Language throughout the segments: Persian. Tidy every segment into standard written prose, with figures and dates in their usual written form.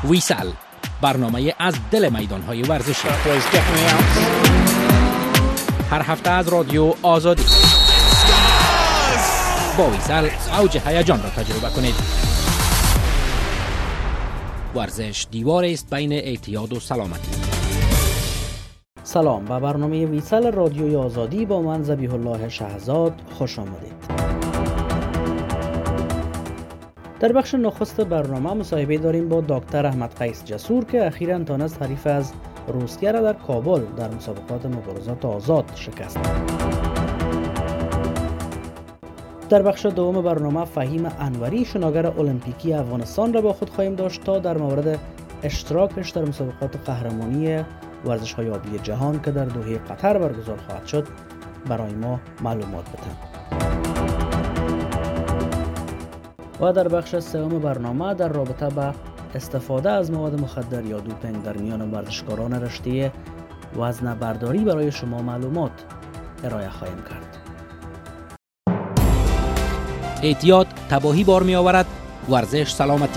ویسل، برنامه از دل میدان‌های ورزشی. هر هفته از رادیو آزادی. با ویسل اوج هیجان را تجربه کنید. ورزش دیوار است بین اعتیاد و سلامتی. سلام، به برنامه ویسل رادیوی آزادی با من ذبیح الله شهزاد خوش آمدید. در بخش نخست برنامه مصاحبه داریم با دکتر احمد قیس جسور که اخیراً تانست حریف از روسیه را در کابل در مسابقات مبارزات آزاد شکست. در بخش دوم برنامه فهیم انوری شناگر المپیکی افغانستان را با خود خواهیم داشت تا در مورد اشتراکش در مسابقات قهرمانی ورزش‌های آبی جهان که در دوحه قطر برگزار خواهد شد برای ما معلومات بدهد. و در بخش سوم برنامه در رابطه با استفاده از مواد مخدر یا دوپینگ در میان ورزشکاران رشته وزنه برداری برای شما معلومات ارائه خواهیم کرد. اعتیاد تباهی بار می آورد، ورزش سلامتی.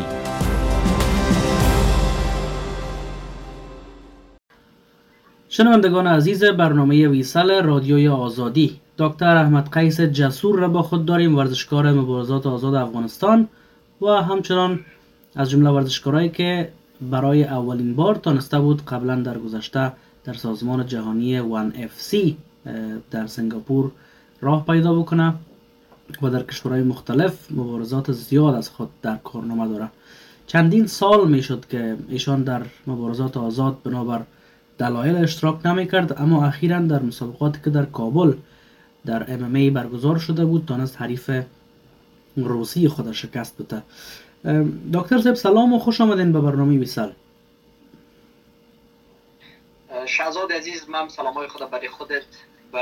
شنوندگان عزیز برنامه ویسل رادیوی آزادی، دکتر احمد قیس جسور را با خود داریم، ورزشکار مبارزات آزاد افغانستان و همچنان از جمله ورزشکارایی که برای اولین بار تانسته بود قبلا در گذشته در سازمان جهانی 1FC در سنگاپور راه پیدا بکنه و در کشورهای مختلف مبارزات زیاد از خود در کارنامه داره. چندین سال می شد که ایشان در مبارزات آزاد بنابر دلایل اشتراک نمی کرد، اما اخیراً در مسابقاتی که در کابل در MMA برگزار شده بود تانست حریف روسی خود شکست بده. دکتر صاحب سلام و خوش آمدین به برنامه ویسل. شهزاد عزیز، من سلامای خود برای خودت و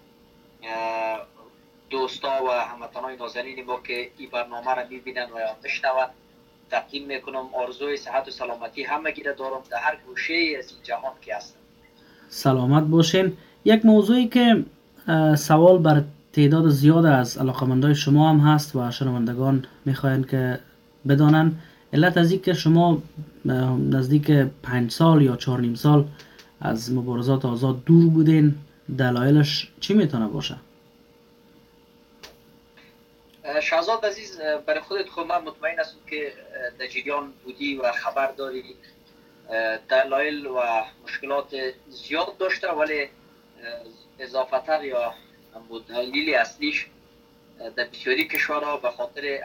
دوستا و هموطنان نازنین ما که این برنامه را میبینن و میشنون تقدیم میکنم. آرزوی صحت و سلامتی همگی را دارم در هر گوشه از این جهان که هستم. سلامت باشین. یک موضوعی که سوال بر تعداد زیاد از علاقمندای شما هم هست و شنوندگان میخواین که بدانن، علت از این که شما نزدیک 5 سال یا 4.5 سال از مبارزات آزاد دور بودین، دلایلش چی میتونه باشه؟ شهزاد عزیز، برای خودت خود من مطمئن هستم که در جریان بودی و خبر داری. دلایل و مشکلات زیاد داشته، ولی اضافتر یا دلیل اصلیش در بسیاری کشورها به خاطر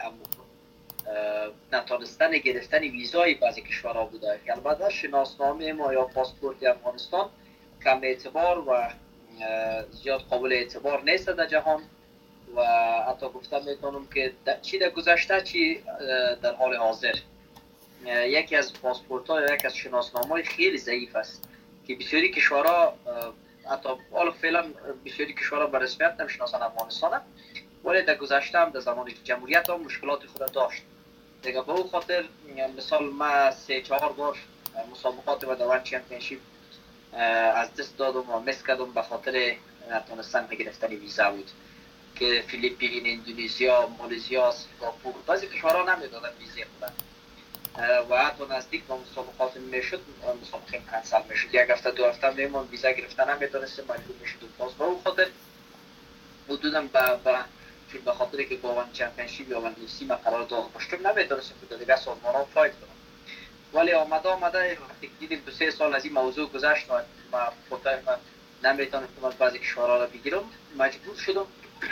نتانستن گرفتن ویزای بعضی کشورها بوده. البته شناسنامه ما یا پاسپورت افغانستان کم اعتبار و زیاد قابل اعتبار نیست در جهان و حتی گفتم میتونم که چی در گذشته چی در حال حاضر یکی از پاسپورت ها یا یکی از شناسنامه های خیلی ضعیف است که بسیاری کشورها حتی حالا فعلا بسیاری کشورها به رسمیت نمیشناسن افغانستان، ولی در گذشته هم در زمان جمهوریت هم مشکلات خود داشت دیگه. به اون خاطر مثال ما 3-4 بار مسابقات و دوان چمپیونشیپ از دست دادم و مس کردم به خاطر نتونستن گرفتن ویزا بود که فیلیپین، اندونزیا، مالزیا، سنگاپور بعضی کشورها نمیدادن ویزای خود و حتی نزدیک به مسابقات میشد مسابقه کنسل میشد. یک هفته 2 هفته میمون ویزا گرفتن نمیتونستیم، مجبور میشد باز. به اون خاطر حدوداً به خاطر که با ون چمپیونشیپ یا ون UFC ما قرار داشتم نمیتونستیم که دیگه سازمان‌ها فایت کنم، ولی آمده وقتی دیدیم 2-3 سال از این موضوع گذشت و ما نمیتونستم از بعضی کشورها را بگیرم، مجبور شدم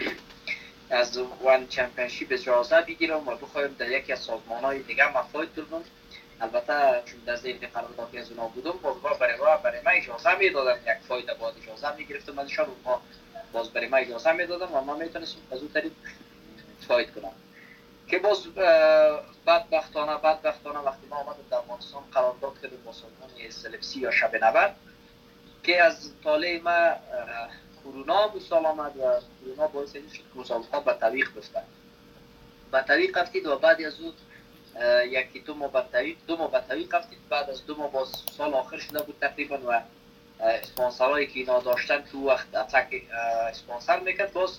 از ون چمپیونشیپ اجازه بگیرم و بخوایم در یکی از سازمان‌های دیگه ما فایت کنم. البته چون در ذهن قراردادی از اونا بودم، برای من اجازه میدادن یک فایت بعد اجازه میگرفتم ازشان و باز برای من اجازه میدادن و من میتونستم از اون طریق فایت کنم که باز بدبختانه وقتی ما آمدیم در افغانستان قرارداد کردیم با سازمان سلفسی یا شب نبرد که از طالع ما کرونا بسال آمد و کرونا باعث این شد که مسابقات به تعویق بفتن. به تعویق رفتید و بعد از اون یکی 2 ماه به تعویق رفتید. بعد از 2 ماه باز سال آخر شده بود تقریبا و اسپانسرهایی که اینا داشتن تو وقت اتک اسپانسر میکرد باز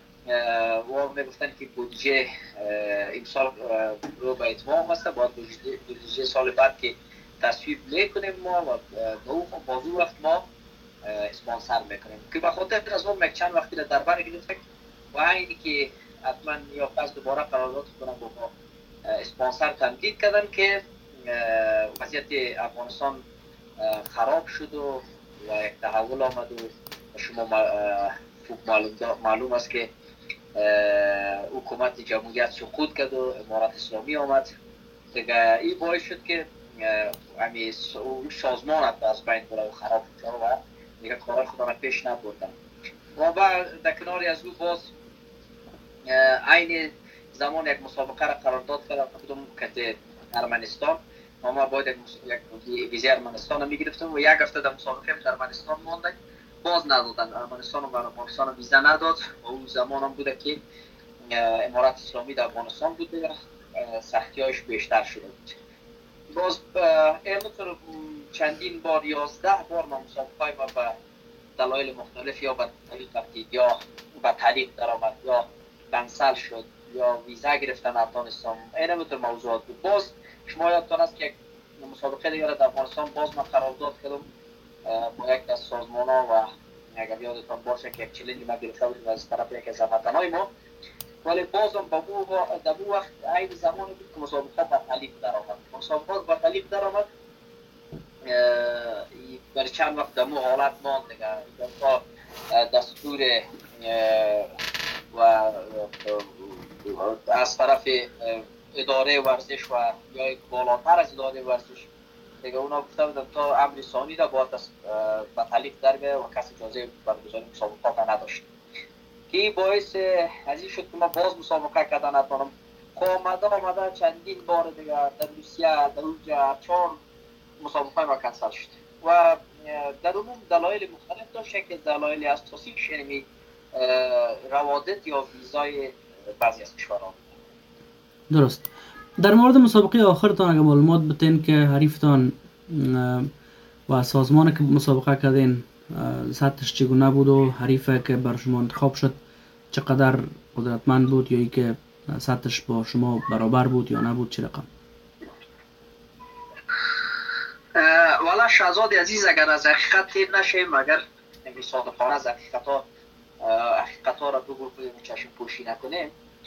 و میگفتن که بودجه این سال رو به اتمام هسته، باید بودجه سال بعد که تصویب میکنیم ما و بازو وقت ما اسپانسر میکنیم که به خاطر از اون چند وقتی در بر گرفتیم و اینی که حتما یا پس دوباره قرارداد کنم با اسپانسر تمدید کردن که وضعیت افغانستان خراب شد و یک تحول آمد و شما معلوم است که حکومت جمهوریت سقوط کرد و امارت اسلامی آمد دیگه. این باعث شد که همین سازمان از بین بره و خراب شد و دیگه کار خود را پیش نبردن و بعد در کنار از او باز عین زمان یک مسابقه را قرارداد کردن کدوم که ارمنستان ما باید یک ویزای ارمنستان را میگرفتیم و یک هفته در مسابقه در ارمنستان ماندیم باز ندادن. ارمنستان و پاکستان ویزا نداد و اون زمان هم بوده که امارت اسلامی در افغانستان بود و سختی‌هایش بیشتر شده بود. باز اینطور چندین بار 11 بار ما مسابقه ما به دلایل مختلف یا به تعلیق رفتید یا به تعلیق درآمد یا کنسل شد یا ویزا گرفتن نتونستم. اینطور موضوعات بود. باز شما یادتان است که یک مسابقه دیگر در افغانستان باز من قرارداد کردم با یک از سازمان‌ها و اگر یادتان باشه که یک چلنج ما گرفته بودیم از طرف یک از هموطنهای ما، ولی بازم در اون وقت عین زمانی بود که مسابقات به تعلیق درآمد. مسابقات به تعلیق درآمد برای چند وقت در اون حالت ماند دیگه تا دستور و از طرف اداره ورزش و یا بالاتر از اداره ورزش دیگه اونا گفته بودن تا امر ثانی را باید به تعلیق در بیاره و کسی اجازه برگزاری مسابقات نداشت که باعث از این شد که ما باز مسابقه کردن نتونم. آمده چندین بار دیگه در روسیه در اونجا 4 مسابقه ما کنسل شد و در عموم دلایل مختلف داشت که دلایل اساسیش یعنی روادت یا ویزای بعضی از کشورها. درست. در مورد مسابقه آخرتان اگر معلومات بتین که حریفتان و سازمانی که مسابقه کردین سطحش چگونه بود و حریفه که بر شما انتخاب شد چقدر قدرتمند بود یا ای که سطحش با شما برابر بود یا نبود چه رقم؟ والا شهزاد عزیز اگر از حقیقت تیر نشیم اگر صادقانه از حقیقت ها را بگو چشم پوشی نکنیم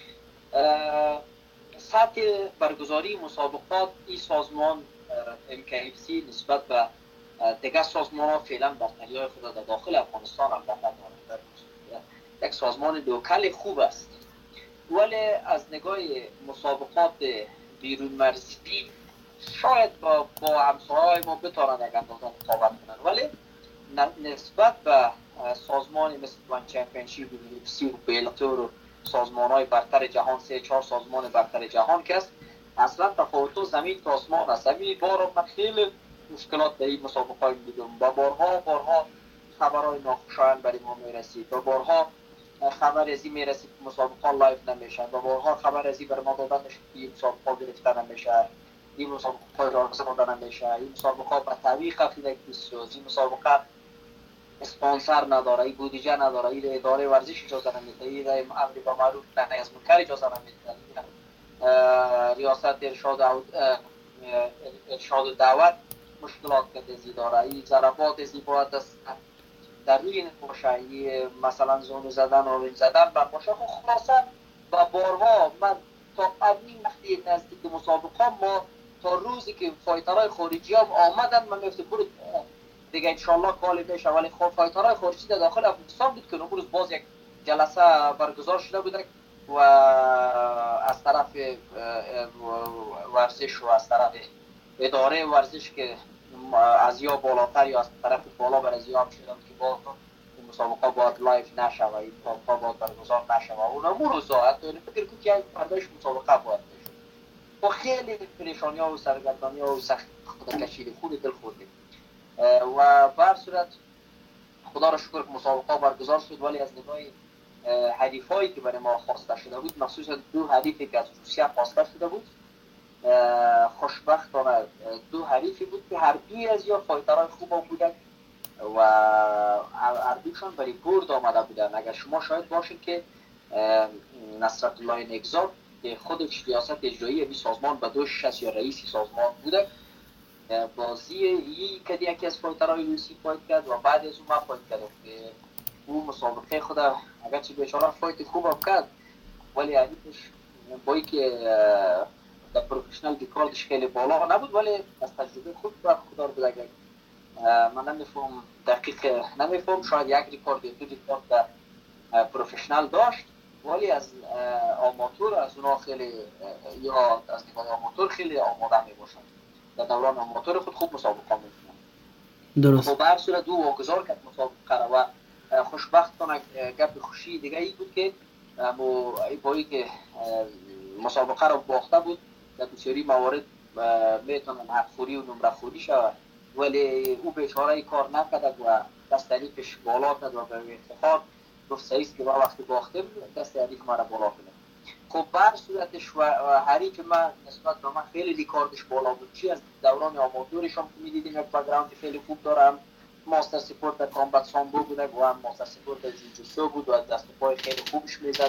سطح برگزاری مسابقات این سازمان MKFC نسبت به دیگر سازمان ها فعلا برتری های خود در داخل افغانستان هم دارد. یک سازمان لوکال خوب است ولی از نگاه مسابقات بیرون مرزی شاید با همسایه‌های ما بتوانند یک اندازه رقابت کنند ولی نسبت به سازمانی مثل وان چمپیونشیپ و UFC و بیلاتور و سازمان‌های برتر جهان 3-4 سازمان برتر جهان که است اصلا تفاوت زمین تا آسمان است. همین بار من خیلی مشکلات در این مسابقه دیدم و بارها خبرهای ناخوشایند برای ما میرسید و بارها خبر ازی میرسید که مسابقه لایو نمیشه و بارها خبر ازی بر ما دادن میشه که این مسابقه گرفته نمیشه، این مسابقه اجازه دادن نمیشه، این مسابقه به تعویق خفیده این مسابقه اسپانسر نداره، این بودجه نداره، این اداره ورزش اجازه نمیده، این امر به معروف نهی از منکر اجازه نمیده، ریاست ارشاد و دعوت مشکلات کرده داره، این ضربات ازی باید در روی باشه، این مثلا زون زدن و زدن بر باشه. خب خلاصا و بارها من تا قبلی وقتی نزدیک مسابقه ما تا روزی که فایترهای خارجی هم آمدن من میفته برو دیگه انشالله کالی بشه ولی خب فایترهای خارجی در داخل افغانستان بود که امروز باز یک جلسه برگزار شده بوده و از طرف ورزش و از طرف اداره ورزش که از یا بالاتر یا از طرف بالا بر از یا شدن که با این مسابقه باید لایف نشه و این مسابقه باید برگزار نشه و اون امروز حتی فکر کنم که پرداش مسابقه باید بشه با خیلی پریشانی ها و سرگردانی ها و سخت کشید خود دل خوردیم و بر صورت خدا را شکر که مسابقه برگزار شد ولی از نگاه حریف هایی که برای ما خواسته شده بود مخصوصا 2 حریفی که از روسیه خواسته شده بود خوشبختانه 2 حریفی بود که هر دوی از یا فایترهای خوب بودن و هر دوشان برای برد آمده بودن. اگر شما شاید باشید که نصرت الله نگزاد که خودش ریاست اجرایی این سازمان به 2 یا رئیس سازمان بوده بازی ای که یکی از فایترهای روسی فایت کرد و بعد از اون من فایت کردم که اون مسابقه خود اگرچه بیچاره فایت خوب هم کرد ولی حریفش با اینکه در پروفشنال ریکاردش خیلی بالا نبود ولی از تجربه خود برخوردار بود. اگر من نمیفهم دقیق نمیفهم شاید یک ریکارد یا دو ریکارد در پروفشنال داشت ولی از آماتور از اونا خیلی یا از نگاه آماتور خیلی آماده می باشند در دوران آماتور خود خوب مسابقه میکنند. درست. خب هر صورت دو واگذار کرد مسابقه و خوشبختانه گپ خوشی دیگه ای بود که با اینکه مسابقه رو باخته بود در بسیاری موارد میتونن حقخوری و نمره خوری شود ولی او بیچاره کار نکرد و دست حریفش بالا کرد و به افتخار گفت سعیست که ما وقتی باختیم دست حریف ما را بالا کنه. خب بر صورتش و حریف من نسبت به من خیلی ریکاردش بالا بود چی از دوران آماتورش هم میدیدیم یک بک‌گراند خیلی خوب دارم ماستر سپورت در کامبت سامبو بوده و هم ماستر سپورت در جوجوتسو بود و دست پای خیلی خوبش میزد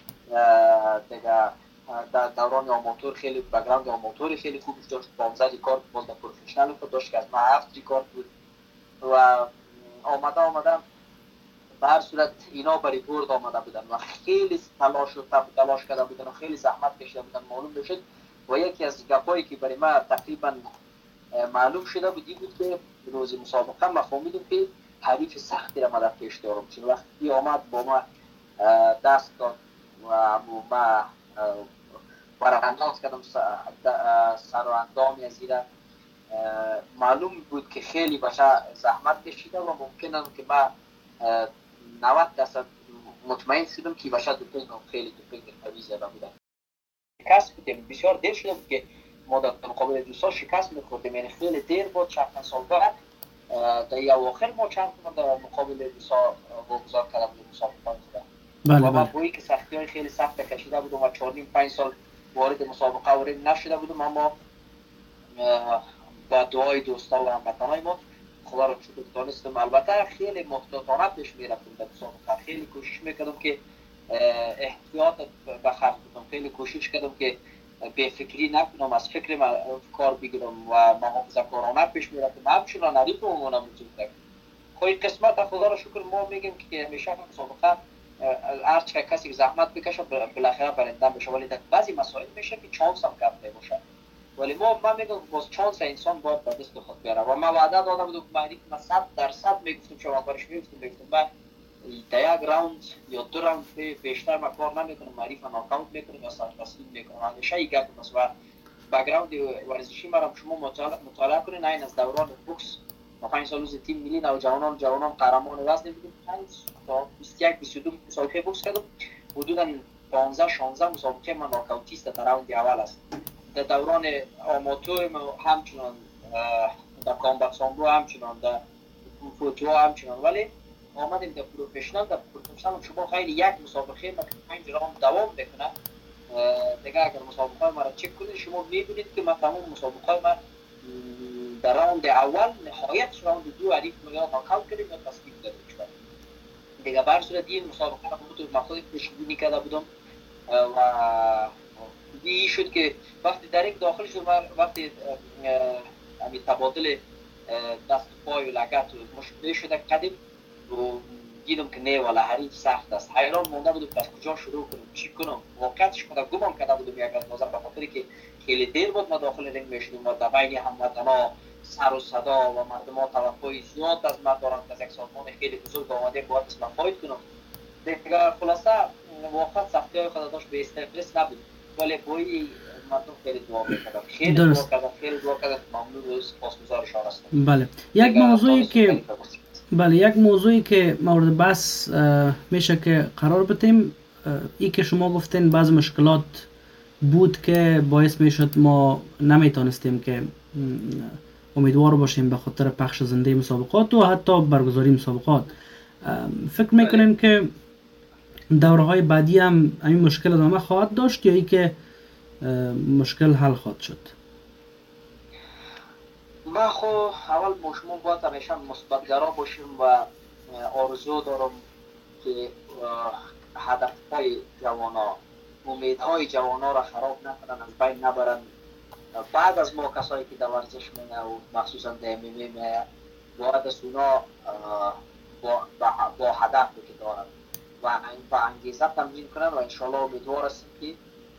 دیگه در دوران آماتور خیلی بک‌گراند آماتور خیلی خوبش داشت 15 ریکارد باز در پروفشنال خود داشت که از من 7 ریکارد بود و آمده به هر صورت اینا برای برد آمده بودن و خیلی تلاش کرده بودن و خیلی زحمت کشیده بودن معلوم بشد و یکی از گپایی که برای ما تقریبا معلوم شده بودی بود که روز مسابقه ما فهمیدیم که حریف سختی را ما در پیش دارم چون وقتی آمد با ما دست داد و ما برانداز کردم سر و اندامی از ایره معلوم بود که خیلی باشه زحمت کشیده و ممکنه که ما 90% مطمئن شدم که باشه دوپینگ خیلی دوپینگ قوی زده بوده. شکست بودیم بسیار دیر شده بود که ما در مقابل دوستا شکست میخوردیم یعنی خیلی دیر بود چند سال بعد در اواخر ما چند تا در مقابل دوستا واگذار کرده بودیم مسابقه خود. و ما بایی که سختی های خیلی سخت کشیده بودم و 4.5 سال وارد مسابقه وارد نشده بودم اما با دعای دوستا و هموطنای ما خدا رو شکر دانستم. البته خیلی محتاطانه پیش میرفتم در مسابقه خیلی کوشش میکردم که احتیاط به خرج بدم خیلی کوشش کردم که به فکری نکنم از فکر من کار بگیرم و محافظه‌کارانه پیش میرفتم همچنان حریف مونم میتونم خواهی قسمت خدا رو شکر ما میگیم که همیشه مسابقه هر چه کسی زحمت بکشه بالاخره برنده میشه ولی در بعضی مسائل میشه که چانس هم کم نمیشه ولی من میگم باز چانس انسان باید به دست خود بیاره و من وعده دادم بودم که من 100% میگفتم چون اولش میگفتم من در یک راوند یا دو راوند بیشتر من کار نمیکنم معریف ناکاوت میکنم یا سرتسلیم میکنم همیشه این گپ است و بک‌گراند ورزشی مرا شما مطالعه کنین این از دوران بوکس ما 5 سال روز تیم ملی نوجوانان قهرمان وزن بودیم 5 تا 21 22 مسابقه بوکس کردم حدودا 15 16 مسابقه من ناکاوتیست در راوند اول است. در دوران آماتور همچنان در کامبت سامبو همچنان در فوتو همچنان ولی آمدیم در پروفشنال شما خیلی یک مسابقه ما 5 راوند دوام بکنه دیگه اگر مسابقه ما را چک کنید شما میبینید که ما تمام مسابقه ما در راوند اول نهایت راوند دو حریف ما یا ناکاوت کردیم یا تسلیم دادیم دیگه بر صورت این مسابقه ما خود پیش بینی کرده بودم و این شد که وقتی در یک داخل شد وقتی همین تبادل دست پای و لگت مشکل شده کردیم و دیدم که نه والا حریف سخت است حیران مونده بودم از کجا شروع کنم چی کنم واقعیتش خودم گمان کرده بودم یک اندازه به خاطر که خیلی دیر بود ما داخل رنگ میشدیم و در بین هموطنا سر و صدا و مردم ها توقعی زیاد از من دارند که از یک سازمان خیلی بزرگ آمده باید اسم فایت کنم دیگه خلاصه واقعا سختی های خود داشت به استرس نبود ولی بایی مردم خیلی دعا میکردم خیلی دعا کردم ممنون و سپاسگزارشان هستم. بله یک موضوعی که مورد بحث میشه که قرار بدیم ای که شما گفتین بعض مشکلات بود که باعث میشد ما نمیتونستیم که امیدوار باشیم به خاطر پخش زنده مسابقات و حتی برگزاری مسابقات. فکر میکنین که دوره های بعدی هم این مشکل ادامه خواهد داشت یا ای که مشکل حل خواهد شد؟ ما خو اول شما باید همیشه مثبت‌گرا باشیم و آرزو دارم که هدف‌های جوانا امیدهای جوانا را خراب نکنن از بین نبرن بعد از ما کسایی که در ورزش میه و مخصوصا در MMA میه باید از اونا با هدفی که دارن و با انگیزه تمرین کنن و انشالله امیدوار هستیم که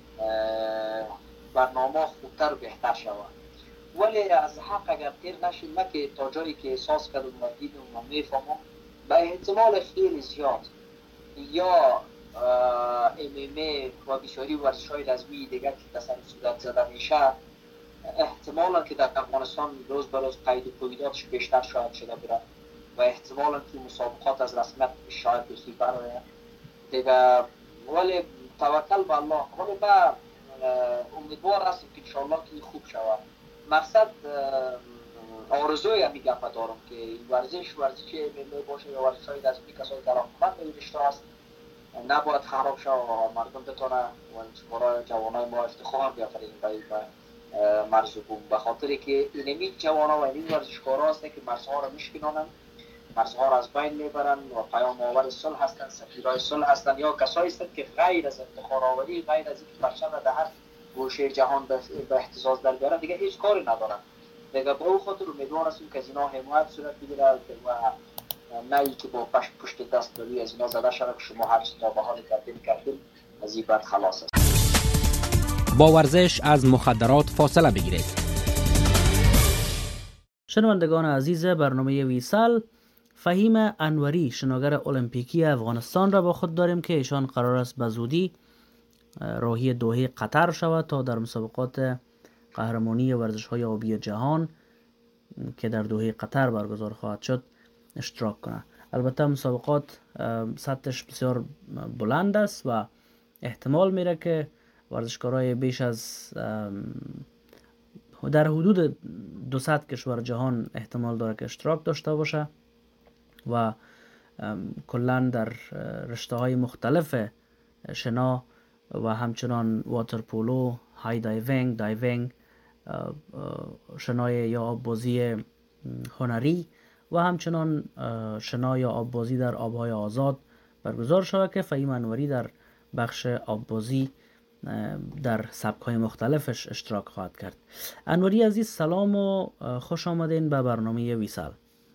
برنامه خوبتر و بهتر شود. ولی از حق اگر تیر نشیم نه که تا جایی که احساس کردم و دیدم و میفهمم به احتمال خیلی زیاد یا MMA و بسیاری ورزش‌های رزمی دیگر که تصمیم صورت زده میشه احتمالا که در افغانستان روز به روز قید و تولیداتش بیشتر شاید شده بره و احتمالا که مسابقات از رسمیت شاید بخی برای دیگه. ولی توکل به الله. ولی با امیدوار هستم که انشاءالله که خوب شود. مقصد آرزوی همی گفت دارم که این ورزشی ملی باشه یا ورزش‌های دستی کسایی که علاقمند به این رشته هست نباید خراب شود و مردم بتونه برای جوانای ما افتخار بیافرین به مرز و بوم، به خاطر که اینمی جوانا و این ورزشکارا هستن که مرزها را میشکنانن، مرزها را از بین میبرن و پیام آور صلح هستن، سفیرای صلح هستن یا کسایی هستند که غیر از افتخار آوری، غیر از اینکه پرچم را در هر گوشه جهان به اهتزاز در بیارن دیگه هیچ کاری ندارن. دیگه به او خاطر امیدوار هستیم که از اینا حمایت صورت بگیره و نه که با پشت دست داری از اینا زده شده که شما هر چی تا به حال کردین از این بد خلاص است. با ورزش از مخدرات فاصله بگیرید. شنوندگان عزیز برنامه ویسال، فهیم انوری شناگر المپیکی افغانستان را با خود داریم که ایشان قرار است به زودی راهی دوحه قطر شود تا در مسابقات قهرمانی ورزش‌های آبی جهان که در دوحه قطر برگزار خواهد شد اشتراک کنه. البته مسابقات سطحش بسیار بلند است و احتمال میره که ورزشکارای بیش از در حدود 200 کشور جهان احتمال داره که اشتراک داشته باشه و کلا در رشته‌های مختلف شنا و همچنان واترپولو، های دایوینگ، شنای یا آببازی هنری و همچنان شنا یا آببازی در آبهای آزاد برگزار شود که فهیم انوری در بخش آببازی در سبک‌های مختلفش اشتراک خواهد کرد. انوری عزیز سلام و خوش آمدین به برنامه ویسال.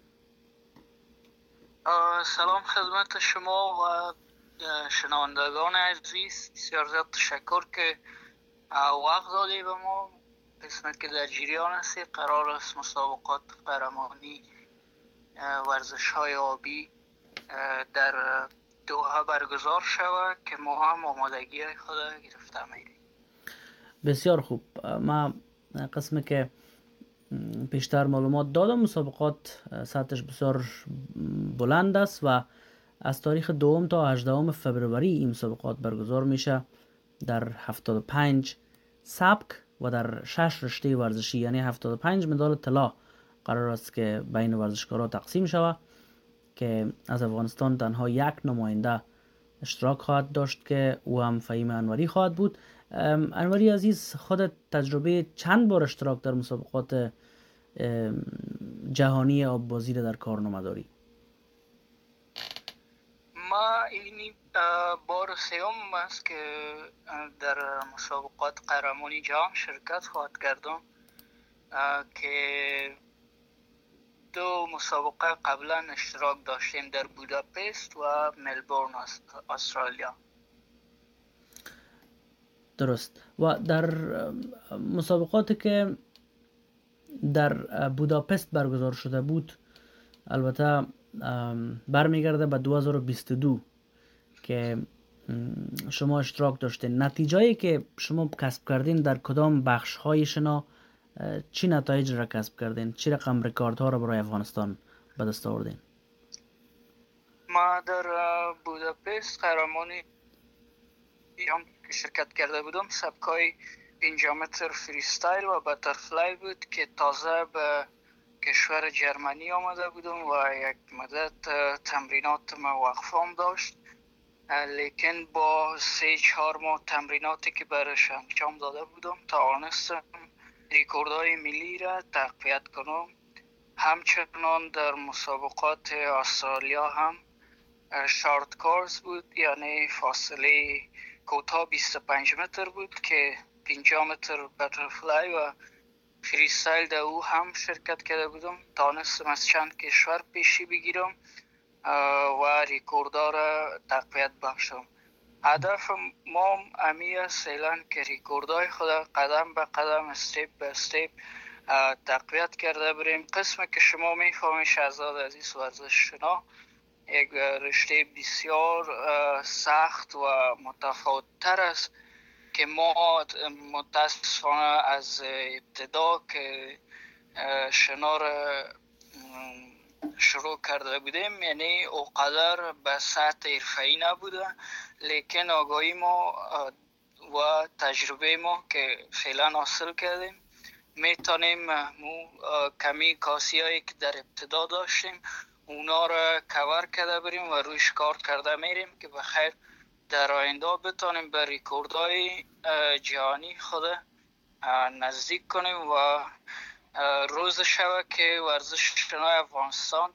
سلام خدمت شما و شنوندگان عزیز، بسیار زیاد تشکر که وقت دادی به ما. قسمت که در جریان هستی قرار است مسابقات قهرمانی ورزش‌های آبی در دوحه برگزار شود که ما هم آمادگی خود گرفته می‌ریم. بسیار خوب. ما قسمی که بیشتر معلومات دادم مسابقات سطحش بسیار بلند است و از تاریخ 2 تا 18 فوریه این مسابقات برگزار میشه در 75 سبک و در 6 رشته ورزشی، یعنی 75 مدال طلا قرار است که بین ورزشکارا تقسیم شود که از افغانستان تنها یک نماینده اشتراک خواهد داشت که او هم فهیم انوری خواهد بود. انوری عزیز، خودت تجربه چند بار اشتراک در مسابقات جهانی آببازی را در کارنامه داری؟ ما این بار سوم است که در مسابقات قهرمانی جهان شرکت خواهد کردم که 2 مسابقه قبلا اشتراک داشتیم در بوداپست و ملبورن استرالیا. درست. و در مسابقاتی که در بوداپست برگزار شده بود، البته برمیگرده به 2022 که شما اشتراک داشتین، نتیجه‌ای که شما کسب کردین در کدام بخش های شنا چی نتایج را کسب کردین؟ چی رقم رکوردها را برای افغانستان به دست آوردین؟ ما در بوداپست قهرمانی که شرکت کرده بودم سبکای 5 متر فریستایل و باترفلای بود که تازه به کشور جرمنی آمده بودم و یک مدت تمرینات ما وقفام داشت، لیکن با 3-4 ماه تمریناتی که برش انجام داده بودم توانستم ریکوردهای ملی را تقویت کنم. همچنان در مسابقات استرالیا هم شارت کورس بود، یعنی فاصله کوتاه 25 متر بود که 50 متر بترفلای و فریستایل در او هم شرکت کرده بودم. تانستم از چند کشور پیشی بگیرم و ریکوردها را تقویت بخشم. هدف ما امی است فعلا که ریکوردهای خود قدم به قدم، استیپ به استیپ تقویت کرده بریم. قسم که شما میفهمید شهزاد عزیز، ورزش شنا یک رشته بسیار سخت و متفاوت تر است که ما متاسفانه از ابتدا که شنا را شروع کرده بودیم، یعنی اوقدر به سطح حرفه‌ای نبوده، لیکن آگاهی ما و تجربه ما که فعلا حاصل کردیم میتونیم کمی کاسی هایی که در ابتدا داشتیم اونا را کور کرده بریم و رویش کار کرده میریم که بخیر در آینده بتونیم به ریکوردهای جهانی خود نزدیک کنیم و روز شبه که ورزش شنای افغانستان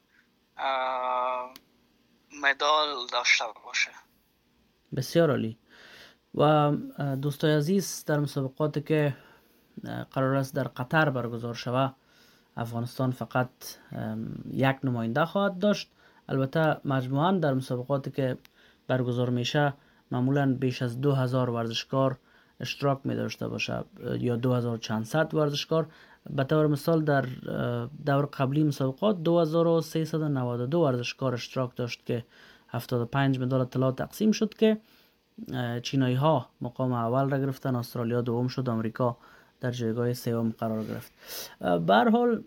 مدال داشته باشه. بسیار عالی. و دوستای عزیز، در مسابقاتی که قرار است در قطر برگزار شود، افغانستان فقط یک نماینده خواهد داشت. البته مجموعاً در مسابقاتی که برگزار میشه معمولاً بیش از 2000 ورزشکار اشتراک می داشته باشه یا 2000 چند صد ورزشکار. به طور مثال در دور قبلی مسابقات 2392 ورزشکار اشتراک داشت که 75 مدال طلا تقسیم شد که چینایی ها مقام اول را گرفتن، استرالیا دوم شد، آمریکا در جایگاه سوم قرار گرفت. به هر حال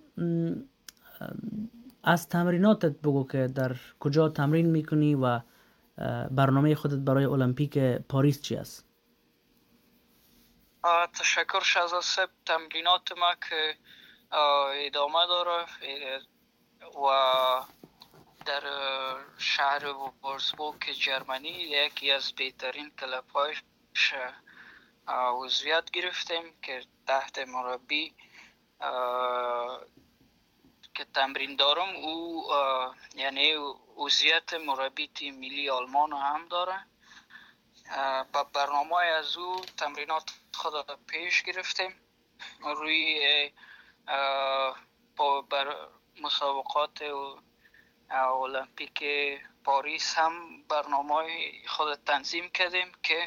از تمریناتت بگو که در کجا تمرین میکنی و برنامه خودت برای المپیک پاریس چی است؟ تشکر شهزاد صاحب. تمرینات ما که ادامه داره و در شهر وورزبورگ جرمنی یکی از بهترین کلب‌هایش عضویت گرفتیم که تحت مربی که تمرین دارم او یعنی عضویت مربی تیم ملی آلمان هم داره. با برنامه از او تمرینات خود پیش گرفتیم. روی بر مسابقات المپیک پاریس هم برنامه خود تنظیم کردیم که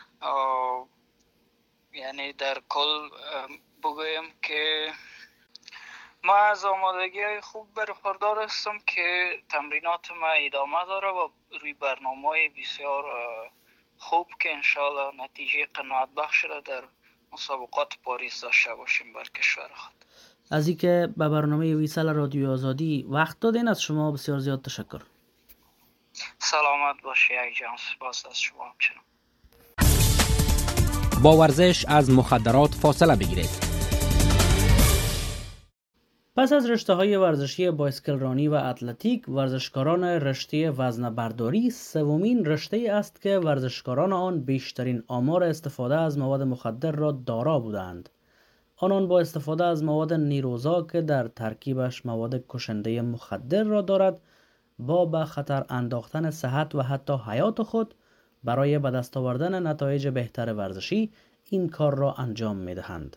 یعنی در کل بگویم که ما از آمادگی های خوب برخوردار هستم که تمرینات ما ادامه داره و روی برنامه بسیار خوب که انشاءالله نتیجه قناعت بخش را در مسابقات پاریس داشته باشیم بر کشور خود. از اینکه به برنامه ویسال رادیو آزادی وقت دادین از شما بسیار زیاد تشکر. سلامت باشی ای جان، سپاس از شما همچنان. با ورزش از مخدرات فاصله بگیرید. پس از رشته‌های ورزشی بایسکل رانی و اتلتیک، ورزشکاران رشته وزنه برداری سومین رشته است که ورزشکاران آن بیشترین آمار استفاده از مواد مخدر را دارا بودند. آنان با استفاده از مواد نیروزا که در ترکیبش مواد کشنده مخدر را دارد، با به خطر انداختن صحت و حتی حیات خود برای به دست آوردن نتایج بهتر ورزشی این کار را انجام می‌دهند.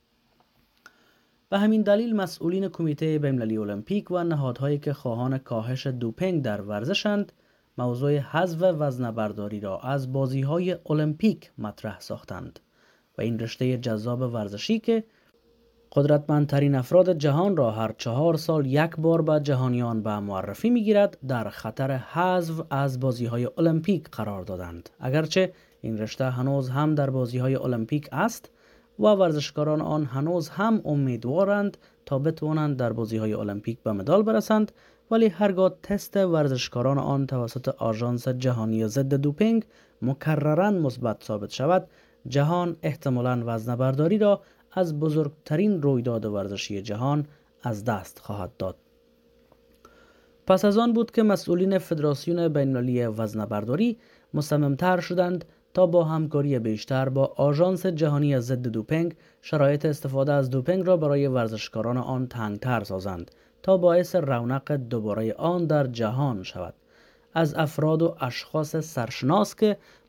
به همین دلیل مسئولین کمیته بین‌المللی المپیک و نهادهایی که خواهان کاهش دوپینگ در ورزشند، موضوع حذف وزنه برداری را از بازی‌های المپیک مطرح ساختند و این رشته جذاب ورزشی که قدرتمندترین افراد جهان را هر 4 سال یک بار به جهانیان به معرفی می‌گیرد، در خطر حذف از بازی‌های المپیک قرار دادند. اگرچه این رشته هنوز هم در بازی‌های المپیک است و ورزشکاران آن هنوز هم امیدوارند تا بتوانند در بازی‌های المپیک به مدال برسند، ولی هرگاه تست ورزشکاران آن توسط آژانس جهانی ضد دوپینگ مکرراً مثبت ثابت شود، جهان احتمالاً وزنه برداری را از بزرگترین رویداد ورزشی جهان از دست خواهد داد. پس از آن بود که مسئولین فدراسیون بین‌المللی وزنه برداری مصمم‌تر شدند تا با همکاری بیشتر با آژانس جهانی ضد دوپینگ شرایط استفاده از دوپینگ را برای ورزشکاران آن تنگ‌تر سازند تا باعث رونق دوباره آن در جهان شود. از افراد و اشخاص سرشناس که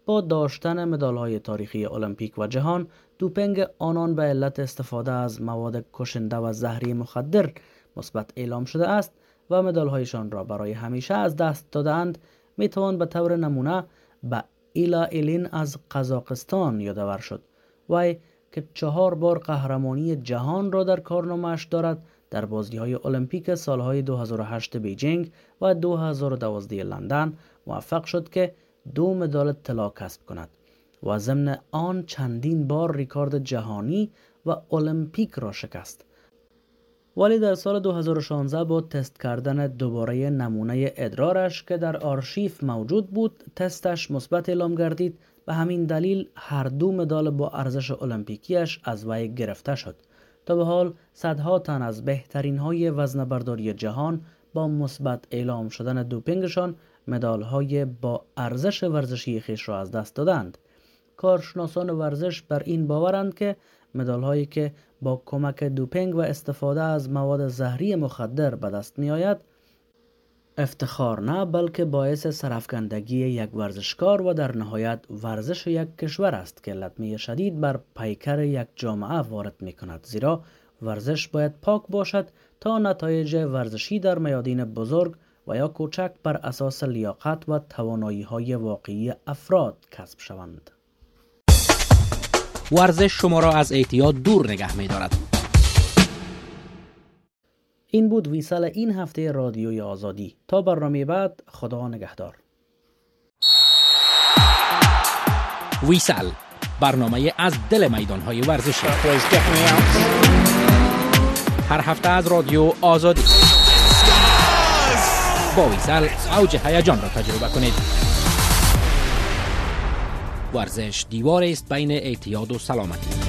با داشتن مدال‌های تاریخی المپیک و جهان، دوپینگ آنان به علت استفاده از مواد کشنده و زهری مخدر مثبت اعلام شده است و مدال‌هایشان را برای همیشه از دست دادند. میتوان به طور نمونه به ایلا ایلین از قزاقستان یادآور شد. وی که 4 بار قهرمانی جهان را در کارنامه‌اش دارد، در بازی‌های المپیک سالهای 2008 بیجینگ و 2012 لندن موفق شد که 2 مدال طلا کسب کند و ضمن آن چندین بار رکورد جهانی و المپیک را شکست. ولی در سال 2016 با تست کردن دوباره نمونه ادرارش که در آرشیف موجود بود، تستش مثبت اعلام گردید. به همین دلیل هر 2 مدال با ارزش المپیکیش از وی گرفته شد. تا به حال صدها تن از بهترین های وزنه‌برداری جهان با مثبت اعلام شدن دوپینگشان مدال های با ارزش ورزشی خیش را از دست دادند. کارشناسان ورزش بر این باورند که مدال هایی که با کمک دوپینگ و استفاده از مواد زهری مخدر به دست می آید افتخار نه، بلکه باعث سرافکندگی یک ورزشکار و در نهایت ورزش یک کشور است که لطمه شدید بر پیکر یک جامعه وارد می کند. زیرا ورزش باید پاک باشد تا نتایج ورزشی در میادین بزرگ و یا کوچک بر اساس لیاقت و توانایی های واقعی افراد کسب شوند. ورزش شما را از اعتیاد دور نگه می دارد. این بود ویسال این هفته رادیوی آزادی. تا برنامه بعد، خدا نگهدار. ویسال، برنامه از دل میدان‌های ورزشی. هر هفته از رادیو آزادی. با ویسال اوج هیجان را تجربه کنید. ورزش دیواری است بین اعتیاد و سلامتی.